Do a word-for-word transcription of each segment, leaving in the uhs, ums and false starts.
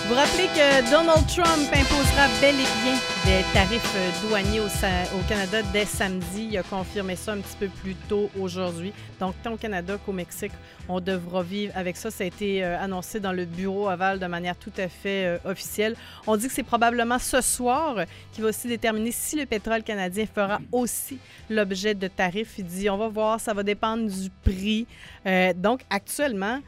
Vous rappelez que Donald Trump imposera bel et bien des tarifs douaniers au, au Canada dès samedi. Il a confirmé ça un petit peu plus tôt aujourd'hui. Donc, tant au Canada qu'au Mexique, on devra vivre avec ça. Ça a été euh, annoncé dans le bureau Oval de manière tout à fait euh, officielle. On dit que c'est probablement ce soir qui va aussi déterminer si le pétrole canadien fera aussi l'objet de tarifs. Il dit, on va voir, ça va dépendre du prix. Euh, donc, actuellement,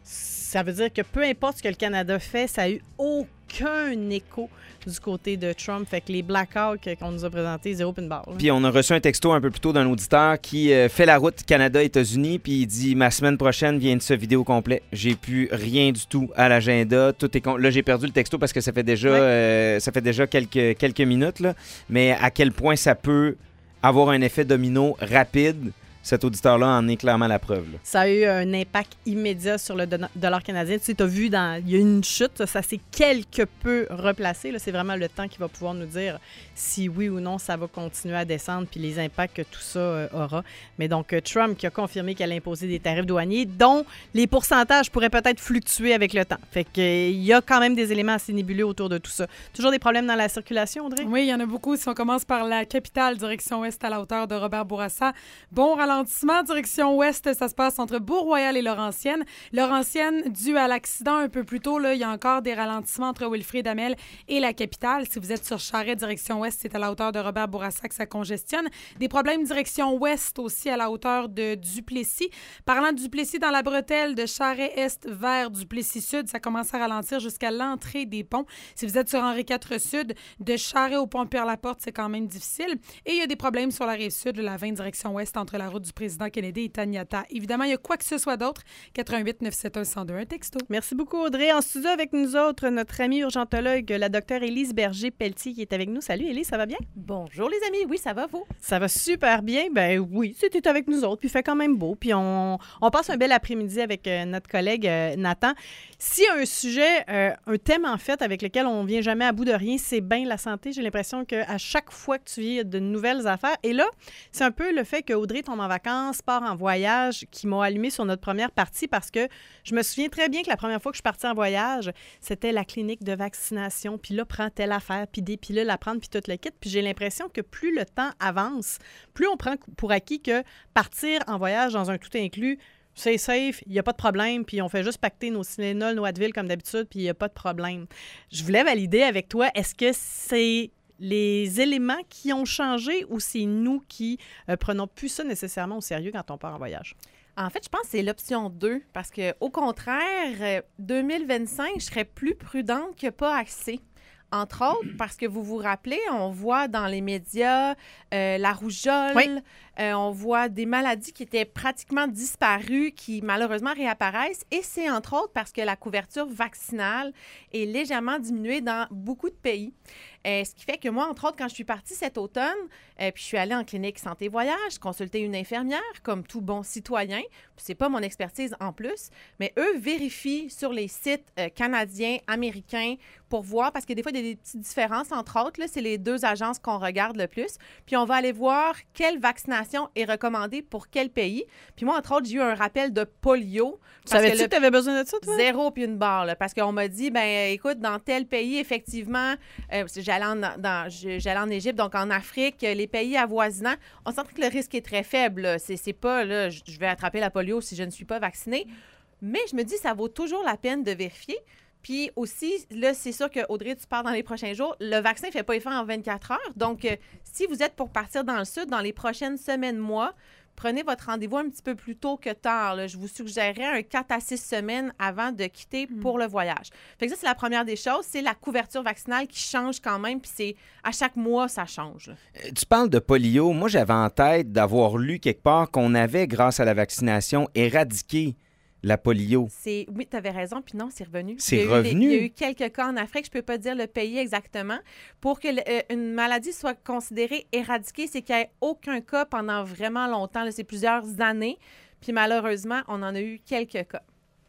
ça veut dire que peu importe ce que le Canada fait, ça n'a eu aucun écho du côté de Trump. Fait que les Black Hawks qu'on nous a présentés, zéro puis une barre. Là. Puis on a reçu un texto un peu plus tôt d'un auditeur qui euh, fait la route Canada-États-Unis, puis il dit « Ma semaine prochaine vient de ce vidéo complet. J'ai plus rien du tout à l'agenda. Tout est con... » Là, j'ai perdu le texto parce que ça fait déjà, ouais. euh, ça fait déjà quelques, quelques minutes. Là. Mais à quel point ça peut avoir un effet domino rapide, cet auditeur-là en est clairement la preuve. Là. Ça a eu un impact immédiat sur le dollar canadien. Tu sais, tu as vu, dans, il y a une chute, ça, ça s'est quelque peu replacé. Là, c'est vraiment le temps qui va pouvoir nous dire si oui ou non ça va continuer à descendre puis les impacts que tout ça euh, aura. Mais donc, Trump qui a confirmé qu'elle allait imposer des tarifs douaniers dont les pourcentages pourraient peut-être fluctuer avec le temps. Fait qu'il euh, y a quand même des éléments assez nébuleux autour de tout ça. Toujours des problèmes dans la circulation, Audrey? Oui, il y en a beaucoup. Si on commence par la capitale, direction ouest à la hauteur de Robert-Bourassa, bon ralentissement, direction ouest, ça se passe entre Beau-Royal et Laurentienne. Laurentienne, dû à l'accident un peu plus tôt, là, il y a encore des ralentissements entre Wilfrid Hamel et la capitale. Si vous êtes sur Charest, direction ouest, c'est à la hauteur de Robert-Bourassa que ça congestionne. Des problèmes direction ouest aussi à la hauteur de Duplessis. Parlant de Duplessis, dans la bretelle de Charest-Est vers Duplessis-Sud, ça commence à ralentir jusqu'à l'entrée des ponts. Si vous êtes sur Henri quatre Sud, de Charest au pont Pierre-Laporte, c'est quand même difficile. Et il y a des problèmes sur la rive sud, la vingt direction ouest, entre la route du président Kennedy et Taniata. Évidemment, il y a quoi que ce soit d'autre. quatre-vingt-huit neuf cent soixante-un cent deux, un texto. Merci beaucoup, Audrey. En studio avec nous autres, notre amie urgentologue, la docteure Élise Berger-Pelletier, qui est avec nous. Salut, Élise, ça va bien? Bonjour, les amis. Oui, ça va, vous? Ça va super bien. Ben oui, c'était avec nous autres, puis il fait quand même beau. Puis on, on passe un bel après-midi avec euh, notre collègue euh, Nathan. S'il y a un sujet, euh, un thème, en fait, avec lequel on ne vient jamais à bout de rien, c'est bien la santé. J'ai l'impression qu'à chaque fois que tu vis, il y a de nouvelles affaires. Et là, c'est un peu le fait qu'Audrey tombe en vacances, part en voyage, qui m'a allumé sur notre première partie parce que je me souviens très bien que la première fois que je suis partie en voyage, c'était la clinique de vaccination. Puis là, prends telle affaire, puis des pilules à prendre, puis tout le kit. Puis j'ai l'impression que plus le temps avance, plus on prend pour acquis que partir en voyage dans un tout inclus, c'est safe, il n'y a pas de problème, puis on fait juste pacter nos Tylenol, nos Advil comme d'habitude, puis il n'y a pas de problème. Je voulais valider avec toi, est-ce que c'est les éléments qui ont changé ou c'est nous qui euh, prenons plus ça nécessairement au sérieux quand on part en voyage? En fait, je pense que c'est l'option deux, parce qu'au contraire, deux mille vingt-cinq, je serais plus prudente que pas assez. Entre autres, parce que vous vous rappelez, on voit dans les médias euh, la rougeole, oui. euh, on voit des maladies qui étaient pratiquement disparues, qui malheureusement réapparaissent. Et c'est entre autres parce que la couverture vaccinale est légèrement diminuée dans beaucoup de pays. Euh, ce qui fait que moi, entre autres, quand je suis partie cet automne, euh, puis je suis allée en clinique santé voyage, consulter une infirmière, comme tout bon citoyen. C'est pas mon expertise en plus, mais eux vérifient sur les sites euh, canadiens, américains, pour voir, parce que des fois, il y a des petites différences, entre autres. Là, c'est les deux agences qu'on regarde le plus. Puis on va aller voir quelle vaccination est recommandée pour quel pays. Puis moi, entre autres, j'ai eu un rappel de polio. Savais-tu que tu avais besoin de ça, toi? Zéro puis une barre, là, parce qu'on m'a dit, ben écoute, dans tel pays, effectivement, euh, j'allais en, dans, j'allais en Égypte, donc en Afrique, les pays avoisinants, on sent que le risque est très faible. Là. C'est, c'est pas, là, je vais attraper la polio si je ne suis pas vaccinée. Mais je me dis, ça vaut toujours la peine de vérifier. Puis aussi, là, c'est sûr que Audrey, tu pars dans les prochains jours. Le vaccin ne fait pas effet en vingt-quatre heures. Donc, euh, si vous êtes pour partir dans le sud, dans les prochaines semaines, mois, prenez votre rendez-vous un petit peu plus tôt que tard. Là. Je vous suggérerais un quatre à six semaines avant de quitter mmh. pour le voyage. Fait que ça, c'est la première des choses. C'est la couverture vaccinale qui change quand même. Puis c'est à chaque mois, ça change. Euh, tu parles de polio. Moi, j'avais en tête d'avoir lu quelque part qu'on avait, grâce à la vaccination, éradiqué la polio. C'est, oui, tu avais raison, puis non, c'est revenu. C'est il revenu? Des, il y a eu quelques cas en Afrique, je ne peux pas dire le pays exactement. Pour que le, euh, une maladie soit considérée éradiquée, c'est qu'il n'y ait aucun cas pendant vraiment longtemps. Là, c'est plusieurs années. Puis malheureusement, on en a eu quelques cas.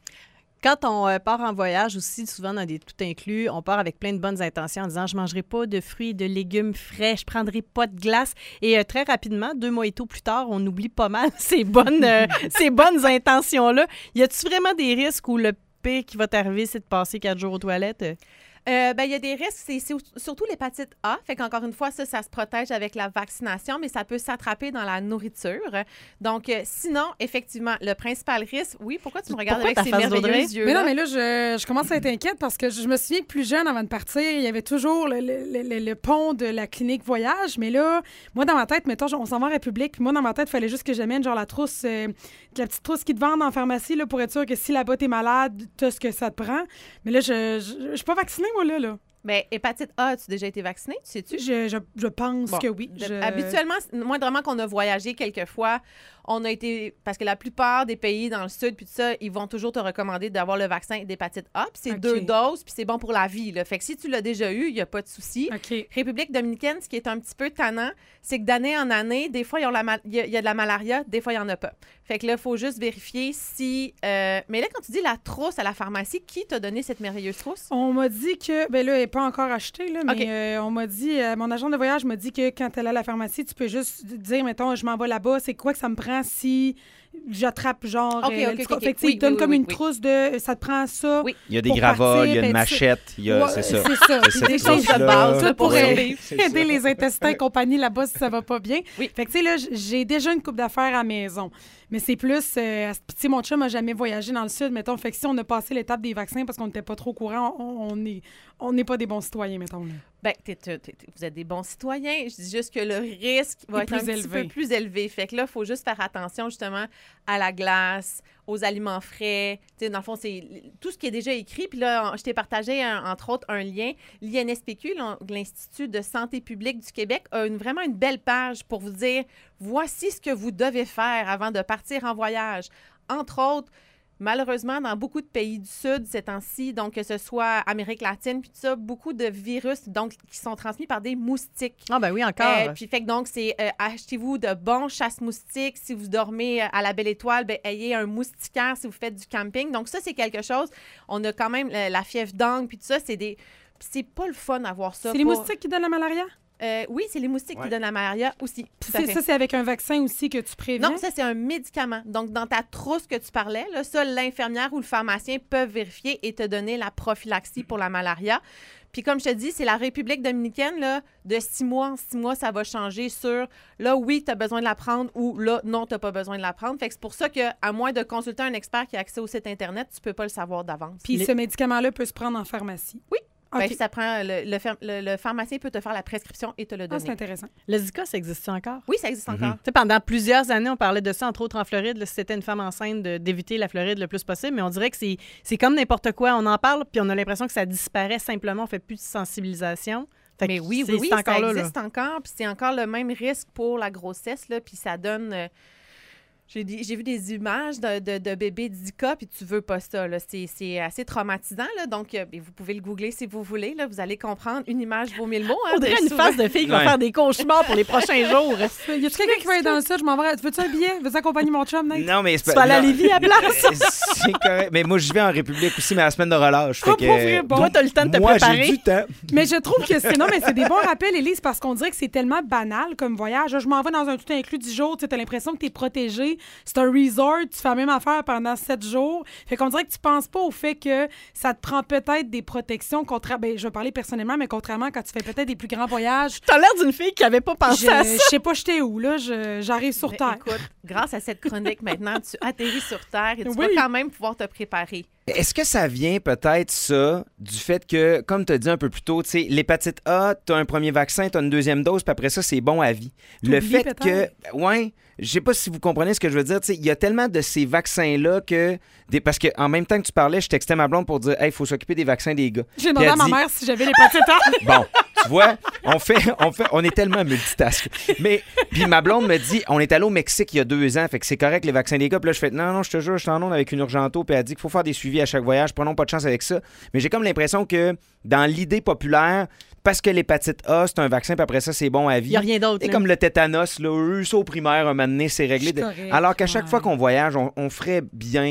Quand on euh, part en voyage aussi, souvent dans des tout inclus, on part avec plein de bonnes intentions en disant « je ne mangerai pas de fruits et de légumes frais, je ne prendrai pas de glace ». Et euh, très rapidement, deux mois et tout plus tard, on oublie pas mal ces bonnes, euh, ces bonnes intentions-là. Y a-t-il vraiment des risques où le pire qui va t'arriver, c'est de passer quatre jours aux toilettes? Euh, ben, il y a des risques, c'est, c'est surtout l'hépatite A. Fait qu'encore une fois, ça, ça se protège avec la vaccination, mais ça peut s'attraper dans la nourriture. Donc, euh, sinon, effectivement, le principal risque, oui, pourquoi tu me regardes Pourquoi avec ta ces face merveilleux d'Audrey? yeux? Mais non, mais là, je, je commence à être inquiète parce que je me souviens que plus jeune, avant de partir, il y avait toujours le, le, le, le pont de la clinique voyage. Mais là, moi, dans ma tête, mettons, on s'en va en République, puis moi, dans ma tête, il fallait juste que j'amène genre la trousse, euh, la petite trousse qui te vendent en pharmacie là, pour être sûr que si là-bas t'es malade, t'as ce que ça te prend. Mais là, je je, je suis pas vaccinée, moi, là. là. Bien, hépatite A, as-tu déjà été vacciné, tu sais-tu? Je, je, je pense Bon, que oui. de- Je- Habituellement, moindrement qu'on a voyagé quelques fois, on a été... Parce que la plupart des pays dans le sud, puis tout ça, ils vont toujours te recommander d'avoir le vaccin d'hépatite A, puis c'est OK. deux doses, puis c'est bon pour la vie, là. Fait que si tu l'as déjà eu, il n'y a pas de souci. OK. République dominicaine, ce qui est un petit peu tannant, c'est que d'année en année, des fois, ils ont la mal- il y, a- il y a de la malaria, des fois, il n'y en a pas. Fait que là, il faut juste vérifier si... euh, Mais là, quand tu dis la trousse à la pharmacie, qui t'a donné cette merveilleuse trousse? On m'a dit que, ben là, elle n'est pas encore achetée, là, mais OK. euh, on m'a dit, euh, mon agent de voyage m'a dit que quand elle est à la pharmacie, tu peux juste dire, mettons, je m'en vais là-bas, c'est quoi que ça me prend si j'attrape, genre. OK, euh, OK, le- OK, Fait que, tu sais, oui, il donne oui, comme oui, une oui. trousse de, ça te prend ça. Oui. Il y a des Pour gravats, partir, il y a ben, une tu- machette, il y a, Ouais, c'est ça. C'est ça. C'est Des cette choses trousse-là. de base, là, C'est pour ça. aider, C'est ça. aider les intestins et compagnie là-bas si ça va pas bien. Oui. Fait que, tu sais, là, j- j'ai déjà une coupe d'affaires à la maison. Mais c'est plus, euh, tu sais, mon chum n'a jamais voyagé dans le sud, mettons. Fait que si on a passé l'étape des vaccins parce qu'on n'était pas trop au courant, on on est- on n'est pas des bons citoyens, mettons. Là. Ben, t'es- t'es- t'es- vous êtes des bons citoyens. Je dis juste que le risque va Est être plus un petit élevé. peu plus élevé. Fait que là, il faut juste faire attention, justement, à la glace, aux aliments frais. Tu sais, dans le fond, c'est tout ce qui est déjà écrit. Puis là, je t'ai partagé, un- entre autres, un lien. L'I N S P Q, l'In- l'Institut de santé publique du Québec, a une, vraiment une belle page pour vous dire, voici ce que vous devez faire avant de partir en voyage. Entre autres, malheureusement, dans beaucoup de pays du Sud ces temps-ci, donc que ce soit Amérique latine, puis tout ça, beaucoup de virus donc, qui sont transmis par des moustiques. Ah, ben oui, encore. Euh, puis fait que donc, c'est euh, achetez-vous de bons chasse-moustiques. Si vous dormez euh, à la Belle Étoile, ben, ayez un moustiquaire si vous faites du camping. Donc ça, c'est quelque chose. On a quand même euh, la fièvre d'angle, puis tout ça, c'est des... C'est pas le fun d'avoir ça. C'est les pour- moustiques qui donnent la malaria? Euh, oui, c'est les moustiques Ouais. qui donnent la malaria aussi. Tout à C'est- fait. Ça, c'est avec un vaccin aussi que tu préviens? Non, ça, c'est un médicament. Donc, dans ta trousse que tu parlais, là, ça, l'infirmière ou le pharmacien peuvent vérifier et te donner la prophylaxie pour la malaria. Puis, comme je te dis, c'est la République dominicaine, là, de six mois en six mois, ça va changer sur, là, oui, tu as besoin de la prendre ou là, non, tu n'as pas besoin de la prendre. Fait que c'est pour ça qu'à moins de consulter un expert qui a accès au site Internet, tu peux pas le savoir d'avance. Puis Les- ce médicament-là peut se prendre en pharmacie? Oui. Ben, OK. ça prend, le, le, pharm- le- le pharmacien peut te faire la prescription et te le Ah, donner. c'est intéressant. Le Zika, ça existe encore? Oui, ça existe encore. Tu sais, pendant plusieurs années, on parlait de ça, entre autres en Floride, là, si c'était une femme enceinte, de- d'éviter la Floride le plus possible. Mais on dirait que c'est c'est comme n'importe quoi. On en parle, puis on a l'impression que ça disparaît simplement. On fait plus de sensibilisation. Fait que Mais oui, c'est- oui, oui, c'est encore ça là, là. existe encore, puis c'est encore le même risque pour la grossesse, là, puis ça donne... euh, j'ai dit- j'ai vu des images de, de, de bébés Zika, puis tu veux pas ça, là. C'est c'est assez traumatisant, là, donc euh, ben, vous pouvez le googler si vous voulez, là, vous allez comprendre. Une image vaut mille mots. Hein, On dirait bien une souvent. face de fille qui va Ouais. faire des cauchemars pour les prochains jours. Y a-tu quelqu'un qui va être dans le sud? Je m'en vais. Veux-tu un billet? Veux-tu accompagner mon chum, Nate? Non, mais c'est Tu vas aller à non. Lévis à la place. C'est correct. Mais moi, je vais en République aussi, mais à la semaine de relâche. Fait Oh, que, pour vrai, bon. Toi, t'as le temps de te moi, préparer. j'ai du temps. Mais je trouve que c'est non, mais c'est des bons rappels, Élise, parce qu'on dirait que c'est tellement banal comme voyage. Je m'en vais dans un tout inclus dix jours, tu as l'impression que tu es protégé. C'est un resort, tu fais la même affaire pendant sept jours. Fait qu'on dirait que tu penses pas au fait que ça te prend peut-être des protections contre. Ben, je vais parler personnellement, mais contrairement quand tu fais peut-être des plus grands voyages. T'as l'air d'une fille qui avait pas Je pensé à ça. je sais pas j'étais où, là. Je- J'arrive sur Mais Terre. écoute, grâce à cette chronique, maintenant, tu atterris sur Terre et tu Oui. vas quand même pouvoir te préparer. Est-ce que ça vient peut-être, ça, du fait que, comme tu as dit un peu plus tôt, tu sais, l'hépatite A, tu as un premier vaccin, tu as une deuxième dose, puis après ça, c'est bon à vie. Le T'oublies fait que, peut-être. ouais, je sais pas si vous comprenez ce que je veux dire, tu sais, il y a tellement de ces vaccins-là que, des, parce qu'en même temps que tu parlais, je textais ma blonde pour dire, hey, il faut s'occuper des vaccins des gars. J'ai demandé Puis à elle ma dit- mère si j'avais l'hépatite A. Bon, tu vois, on fait, on fait, on est tellement multitask. Mais, puis ma blonde me dit, on est allé au Mexique il y a deux ans, fait que c'est correct les vaccins des gars. Puis là, je fais, non, non, je te jure, je suis en onde avec une urgento, puis elle dit qu'il faut faire des suivis à chaque voyage, prenons pas de chance avec ça. Mais j'ai comme l'impression que dans l'idée populaire, parce que l'hépatite A, c'est un vaccin, puis après ça, c'est bon à vie. Il n'y a rien d'autre. Et là. comme le tétanos, là, eux, ça au primaire, un moment donné, c'est réglé. Je suis correct. Alors qu'à chaque Ouais. fois qu'on voyage, on, on ferait bien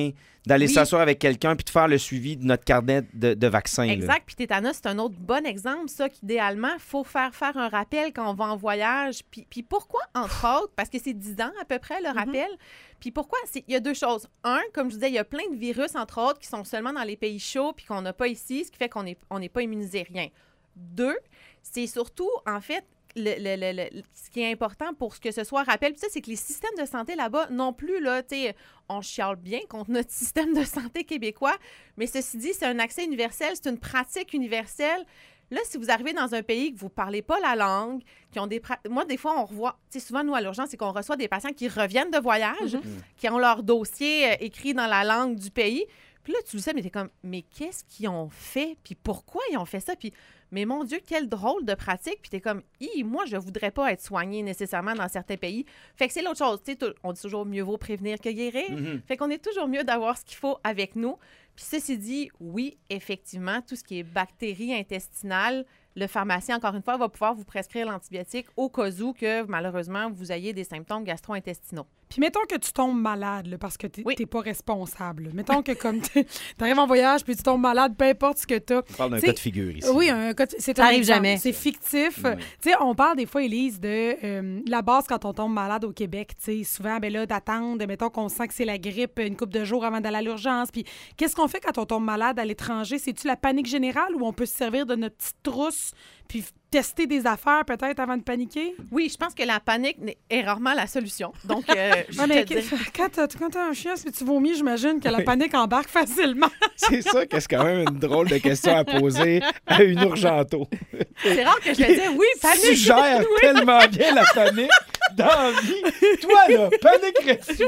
d'aller Oui. s'asseoir avec quelqu'un puis de faire le suivi de notre carnet de, de vaccins. là. Exact. Puis tétanos, c'est un autre bon exemple, ça, qu'idéalement, il faut faire faire un rappel quand on va en voyage. Puis, puis pourquoi, entre autres? Parce que c'est dix ans à peu près, le rappel. Puis pourquoi? C'est- Il y a deux choses. Un, comme je disais, il y a plein de virus, entre autres, qui sont seulement dans les pays chauds puis qu'on n'a pas ici, ce qui fait qu'on n'est on n'est pas immunisé rien. Deux, c'est surtout, en fait, le, le- le- le- ce qui est important pour que ce soit rappel, puis ça, c'est que les systèmes de santé là-bas, non plus, là, tu sais, on chiale bien contre notre système de santé québécois, mais ceci dit, c'est un accès universel, c'est une pratique universelle. Là, si vous arrivez dans un pays que vous ne parlez pas la langue, qui ont des... pra- Moi, des fois, on revoit... Tu sais, souvent, nous, à l'urgence, c'est qu'on reçoit des patients qui reviennent de voyage, qui ont leur dossier euh, écrit dans la langue du pays. Puis là, tu le sais, mais t'es comme, mais qu'est-ce qu'ils ont fait? Puis pourquoi ils ont fait ça? Puis, mais mon Dieu, quelle drôle de pratique. Puis t'es comme, hi, moi, je voudrais pas être soigné nécessairement dans certains pays. Fait que c'est l'autre chose. Tu sais, tou- on dit toujours mieux vaut prévenir que guérir. Mhm. Fait qu'on est toujours mieux d'avoir ce qu'il faut avec nous. Puis ceci dit, oui, effectivement, tout ce qui est bactéries intestinales, le pharmacien, encore une fois, va pouvoir vous prescrire l'antibiotique au cas où que, malheureusement, vous ayez des symptômes gastro-intestinaux. Puis mettons que tu tombes malade, là, parce que t'es Oui. t'es pas responsable. Mettons que comme t'es- t'arrives en voyage puis tu tombes malade, peu importe ce que t'as. On parle d'un T'sais, cas de figure ici. Oui, un cas de- c'est Ça un arrive exemple. jamais. C'est fictif. Oui. Tu sais, on parle des fois, Élise, de euh, la base quand on tombe malade au Québec. Tu sais, souvent, ben là, d'attendre, mettons qu'on sent que c'est la grippe une couple de jours avant d'aller à l'urgence. Puis qu'est-ce qu'on fait quand on tombe malade à l'étranger? C'est-tu la panique générale ou on peut se servir de notre petite trousse puis f- tester des affaires peut-être avant de paniquer? Oui, je pense que la panique n'est- est rarement la solution. Donc, euh, je Ouais, mais te dirais- quand t'as quand t'as un chien, si tu vomis, j'imagine que la panique embarque facilement. C'est ça que c'est quand même une drôle de question à poser à une urgento. c'est rare que je vais dire oui, Tu panique. gères tellement bien la panique dans la vie. Toi, là, paniquerais-tu?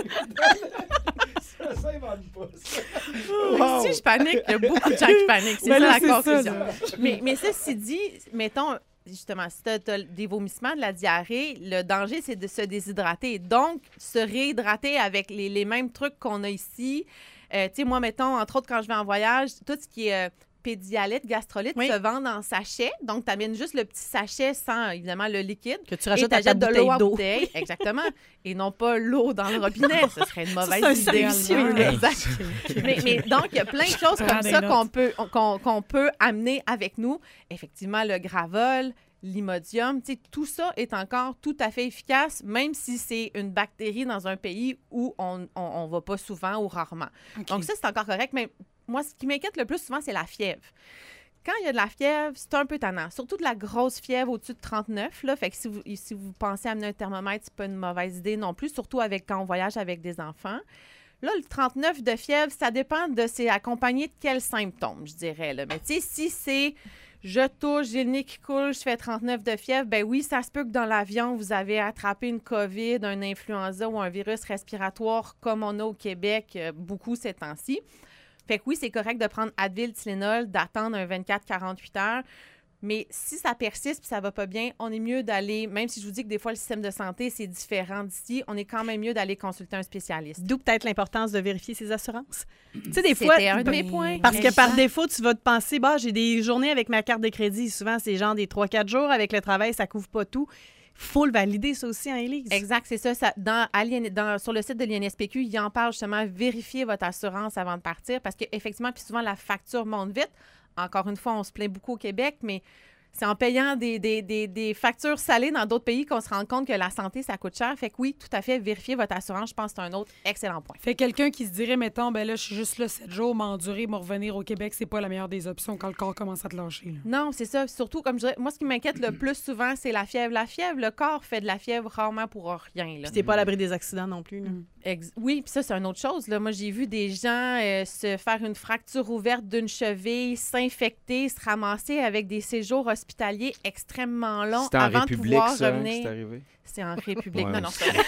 Ça s'invente pas, ça. Wow. Si je panique, il y a beaucoup de gens qui paniquent. C'est Ben ça là, la c'est ça, conclusion. là. mais, mais ceci dit, mettons, justement, si tu as des vomissements, de la diarrhée, le danger, c'est de se déshydrater. Donc, se réhydrater avec les, les mêmes trucs qu'on a ici. Euh, tu sais, moi, mettons, entre autres, quand je vais en voyage, tout ce qui est... Euh, pédialyte, gastrolyte Oui. se vendent en sachet. Donc, tu amènes juste le petit sachet sans, évidemment, le liquide. Que tu Et rajoutes à ta t'achètes de l'eau bouteille en d'eau. bouteille. Exactement. Et non pas l'eau dans le robinet. Ce serait une mauvaise c'est un idée. servicieux, là. Exact. mais, mais donc, il y a plein de choses Prends comme des ça notes. qu'on peut, qu'on, qu'on peut amener avec nous. Effectivement, le Gravol, l'Imodium, tu sais, tout ça est encore tout à fait efficace, même si c'est une bactérie dans un pays où on ne va pas souvent ou rarement. OK. Donc ça, c'est encore correct. Mais moi, ce qui m'inquiète le plus souvent, c'est la fièvre. Quand il y a de la fièvre, c'est un peu tannant. Surtout de la grosse fièvre au-dessus de trente-neuf. Là. Fait que si vous, si vous pensez amener un thermomètre, c'est pas une mauvaise idée non plus, surtout avec quand on voyage avec des enfants. Là, le trente-neuf de fièvre, ça dépend de c'est accompagné de quels symptômes, je dirais. Là. Mais tu sais, si c'est je touche, j'ai le nez qui coule, je fais trente-neuf de fièvre, ben oui, ça se peut que dans l'avion, vous avez attrapé une COVID, un influenza ou un virus respiratoire comme on a au Québec euh, beaucoup ces temps-ci. Fait que oui, c'est correct de prendre Advil, Tylenol, d'attendre un vingt-quatre à quarante-huit heures. Mais si ça persiste puis ça va pas bien, on est mieux d'aller, même si je vous dis que des fois, le système de santé, c'est différent d'ici, on est quand même mieux d'aller consulter un spécialiste. D'où peut-être l'importance de vérifier ses assurances. Tu sais, des fois, C'était un de mes ben, points. parce que Exact. par défaut, tu vas te penser, bah, j'ai des journées avec ma carte de crédit. Souvent, c'est genre des trois quatre jours. Avec le travail, ça couvre pas tout. Faut le valider, ça aussi, hein, Élise? Exact, c'est ça. ça dans, à l'I N dans, sur le site de l'I N S P Q, il en parle justement, vérifier votre assurance avant de partir parce qu'effectivement, puis souvent, la facture monte vite. Encore une fois, on se plaint beaucoup au Québec, mais c'est en payant des, des, des, des factures salées dans d'autres pays qu'on se rend compte que la santé, ça coûte cher. Fait que oui, tout à fait, vérifier votre assurance, je pense que c'est un autre excellent point. Fait quelqu'un qui se dirait, mettons, ben là, je suis juste là sept jours, m'endurer, me revenir au Québec, c'est pas la meilleure des options quand le corps commence à te lâcher. Là. Non, c'est ça. Surtout, comme je dirais, moi, ce qui m'inquiète le plus souvent, c'est la fièvre. La fièvre, le corps fait de la fièvre rarement pour rien. Là. Puis t'es pas à l'abri des accidents non plus. là. Mm. Ex- oui, puis ça, c'est une autre chose. Là. Moi, j'ai vu des gens euh, se faire une fracture ouverte d'une cheville, s'infecter, se ramasser avec des séjours hospitaliers extrêmement longs C'était en avant de République, pouvoir ça, hein, que revenir. c'est arrivé? C'est en République. Ouais. Non, non, c'est vrai.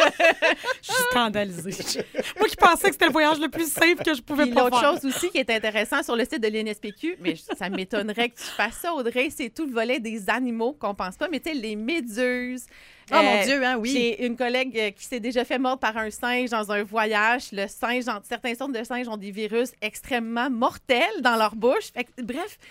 Je suis scandalisée. Moi qui pensais que c'était le voyage le plus safe que je pouvais Puis pas l'autre faire. chose aussi qui est intéressant sur le site de l'I N S P Q, mais ça m'étonnerait que tu fasses ça, Audrey, c'est tout le volet des animaux qu'on pense pas, mais tu sais, les méduses. Oh Euh, mon Dieu, hein, oui. J'ai une collègue euh, qui s'est déjà fait mordre par un singe dans un voyage. Le singe, en- certaines sortes de singes ont des virus extrêmement mortels dans leur bouche. Fait que, bref,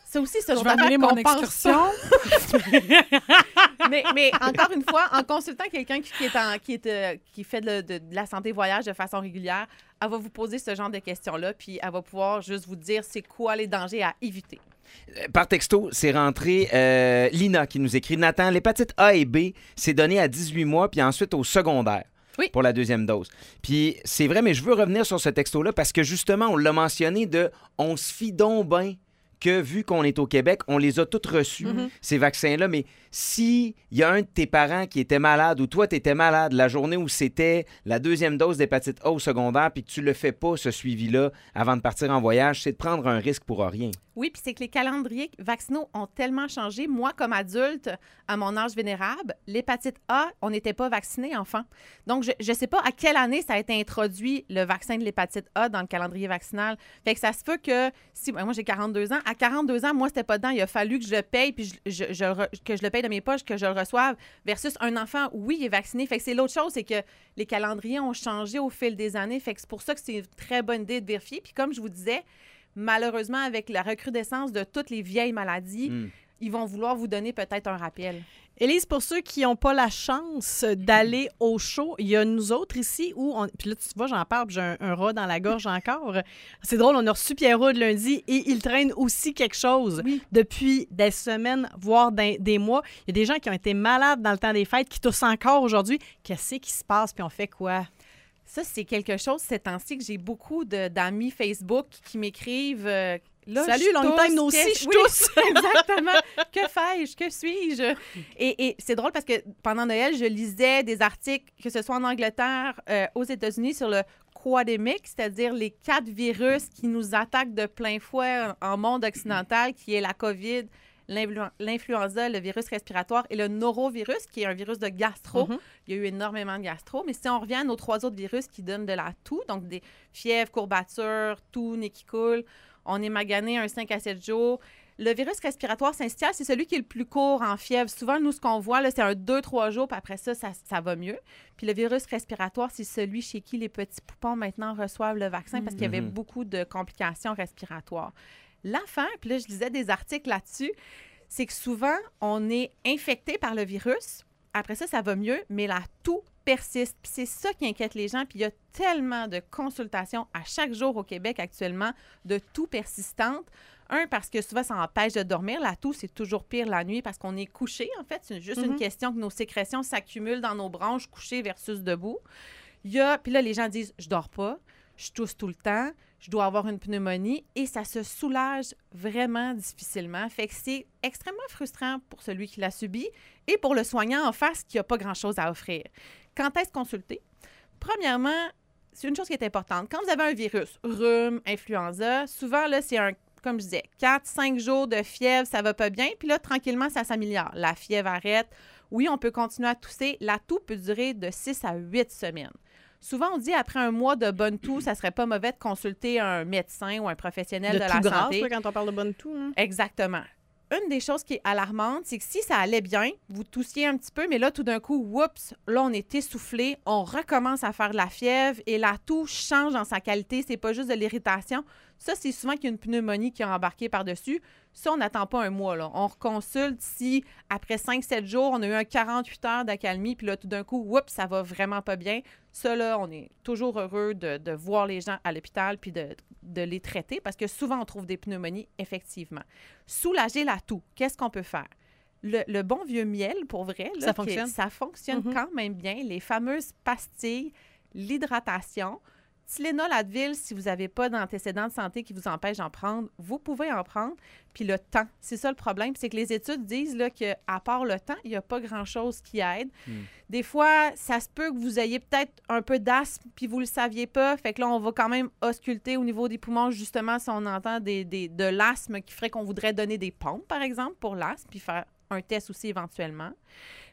C'est aussi ce Je genre vais amener d'affaires mon qu'on pense excursion. mais, mais encore une fois, en consultant quelqu'un qui, qui, est en, qui, est, euh, qui fait de, de, de la santé voyage de façon régulière, elle va vous poser ce genre de questions-là, puis elle va pouvoir juste vous dire c'est quoi les dangers à éviter. Par texto, c'est rentré euh, Lina qui nous écrit « Nathan, l'hépatite A et B, c'est donné à dix-huit mois, puis ensuite au secondaire. » Oui. Pour la deuxième dose. Puis c'est vrai, mais je veux revenir sur ce texto-là parce que justement, on l'a mentionné de « on se fie donc bien » que vu qu'on est au Québec, on les a toutes reçus, Mm-hmm. ces vaccins-là. Mais si il y a un de tes parents qui était malade ou toi, tu étais malade la journée où c'était la deuxième dose d'hépatite A au secondaire puis que tu le fais pas, ce suivi-là, avant de partir en voyage, c'est de prendre un risque pour rien. Oui, puis c'est que les calendriers vaccinaux ont tellement changé. Moi, comme adulte, à mon âge vénérable, l'hépatite A, on n'était pas vacciné, enfant. Donc, je ne sais pas à quelle année ça a été introduit, le vaccin de l'hépatite A, dans le calendrier vaccinal. Fait que ça se peut que, si moi, j'ai quarante-deux ans, à quarante-deux ans, moi, c'était pas dedans. Il a fallu que je le paye, puis je, je, je, que je le paye de mes poches, que je le reçoive, versus un enfant, oui, il est vacciné. Fait que c'est l'autre chose, c'est que les calendriers ont changé au fil des années. Fait que c'est pour ça que c'est une très bonne idée de vérifier. Puis comme je vous disais, malheureusement, avec la recrudescence de toutes les vieilles maladies, Mm. ils vont vouloir vous donner peut-être un rappel. Élise, pour ceux qui n'ont pas la chance d'aller au show, il y a nous autres ici où... On... Puis là, tu vois, j'en parle, puis j'ai un, un rat dans la gorge encore. C'est drôle, on a reçu Pierrot de lundi et il traîne aussi quelque chose Oui. depuis des semaines, voire des, des mois. Il y a des gens qui ont été malades dans le temps des fêtes, qui toussent encore aujourd'hui. Qu'est-ce qui se passe, puis on fait quoi? Ça, c'est quelque chose, ces temps-ci, que j'ai beaucoup de, d'amis Facebook qui m'écrivent... euh, Là, Salut, je long tousse, time no see, qu'est-ce- je oui, tousse. Exactement. Que fais-je? Que suis-je? Et, et c'est drôle parce que pendant Noël, je lisais des articles, que ce soit en Angleterre, euh, aux États-Unis, sur le quadémique, c'est-à-dire les quatre virus qui nous attaquent de plein fouet en, en monde occidental, qui est la COVID, l'influ- l'influenza, le virus respiratoire et le norovirus, qui est un virus de gastro. Mhm. Il y a eu énormément de gastro. Mais si on revient à nos trois autres virus qui donnent de la toux, donc des fièvres, courbatures, toux, nez qui coule, on est magané un cinq à sept jours. Le virus respiratoire syncytial, c'est celui qui est le plus court en fièvre. Souvent, nous, ce qu'on voit, là, c'est un deux trois jours, puis après ça, ça, ça va mieux. Puis le virus respiratoire, c'est celui chez qui les petits poupons maintenant reçoivent le vaccin parce qu'il y avait Mhm. beaucoup de complications respiratoires. L'affaire, puis là, je lisais des articles là-dessus, c'est que souvent, on est infecté par le virus. Après ça, ça va mieux, mais la toux persiste. Puis c'est ça qui inquiète les gens. Puis il y a tellement de consultations à chaque jour au Québec actuellement de toux persistante. Un, parce que souvent, ça empêche de dormir. La toux, c'est toujours pire la nuit parce qu'on est couché, en fait. C'est juste Mhm. une question que nos sécrétions s'accumulent dans nos branches couchées versus debout. Il y a... Puis là, les gens disent « je dors pas, je tousse tout le temps, je dois avoir une pneumonie » et ça se soulage vraiment difficilement. Fait que c'est extrêmement frustrant pour celui qui l'a subi et pour le soignant en face qui n'a pas grand-chose à offrir. Quand est-ce consulter? Premièrement, c'est une chose qui est importante. Quand vous avez un virus, rhume, influenza, souvent, là, c'est un, comme je disais, quatre cinq jours de fièvre, ça va pas bien. Puis là, tranquillement, ça s'améliore. La fièvre arrête. Oui, on peut continuer à tousser. La toux peut durer de six à huit semaines. Souvent, on dit après un mois de bonne toux, ça serait pas mauvais de consulter un médecin ou un professionnel de, De la tout grâce, santé. là, quand on parle de bonne toux. hein. Exactement. Une des choses qui est alarmante, c'est que si ça allait bien, vous toussiez un petit peu, mais là, tout d'un coup, whoops, là, on est essoufflé, on recommence à faire de la fièvre et la toux change dans sa qualité. C'est pas juste de l'irritation. Ça, c'est souvent qu'il y a une pneumonie qui a embarqué par-dessus. Ça, on n'attend pas un mois, là. On reconsulte si, après cinq sept jours, on a eu un quarante-huit heures d'accalmie, puis là, tout d'un coup, whoops, ça va vraiment pas bien. Ça, là, on est toujours heureux de, de voir les gens à l'hôpital puis de, de les traiter parce que souvent, on trouve des pneumonies, effectivement. Soulager la toux, qu'est-ce qu'on peut faire? Le, le bon vieux miel, pour vrai, là, Ça qui- fonctionne. ça fonctionne Mhm. quand même bien. Les fameuses pastilles, l'hydratation. Tylenol, Advil, si vous n'avez pas d'antécédents de santé qui vous empêchent d'en prendre, vous pouvez en prendre. Puis le temps, c'est ça le problème, c'est que les études disent là, qu'à part le temps, il n'y a pas grand-chose qui aide. Mm. Des fois, ça se peut que vous ayez peut-être un peu d'asthme puis vous ne le saviez pas. Fait que là, on va quand même ausculter au niveau des poumons, justement, si on entend des, des, de l'asthme qui ferait qu'on voudrait donner des pompes, par exemple, pour l'asthme, puis faire un test aussi éventuellement.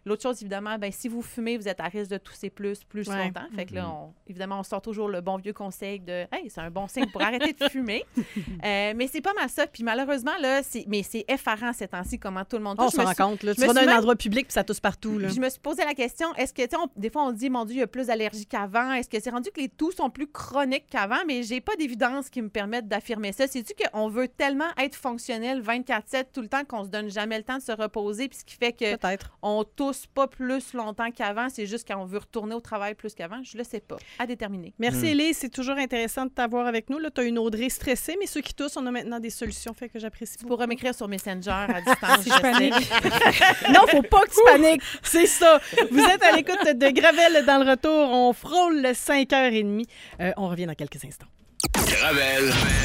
L'autre chose, évidemment, ben si vous fumez, vous êtes à risque de tousser plus, plus Ouais. longtemps. Fait que là, on, évidemment, on sort toujours le bon vieux conseil de « Hey, c'est un bon signe pour arrêter de fumer. » euh, Mais c'est pas mal ça. Puis malheureusement, là, c'est, mais c'est effarant ces temps-ci comment tout le monde Oh, on touche. Je s'en me rend suis- compte. Là. je Tu me vas suis dans un même- endroit public puis ça tousse partout. Là. Puis je me suis posé la question, est-ce que, tu sais, on- des fois, on dit, mon Dieu, il y a plus d'allergies qu'avant. Est-ce que c'est rendu que les toux sont plus chroniques qu'avant? Mais j'ai pas d'évidence qui me permette d'affirmer ça. C'est-tu qu'on veut tellement être fonctionnel vingt-quatre sept tout le temps qu'on se donne jamais le temps de se reposer, puis ce qui fait que Peut-être. on tousse pas plus longtemps qu'avant, c'est juste qu'on veut retourner au travail plus qu'avant? Je le sais pas. À déterminer. Merci, Hmm. Élise. C'est toujours intéressant de t'avoir avec nous. Tu as une Audrey stressée, mais ceux qui toussent, on a maintenant des solutions. Fait que j'apprécie Tu beaucoup. pourras m'écrire sur Messenger à distance. Si je panique. Non, faut pas que tu paniques. C'est ça. Vous êtes à l'écoute de Gravel dans le retour. On frôle le cinq heures trente. Euh, on revient dans quelques instants. Gravel.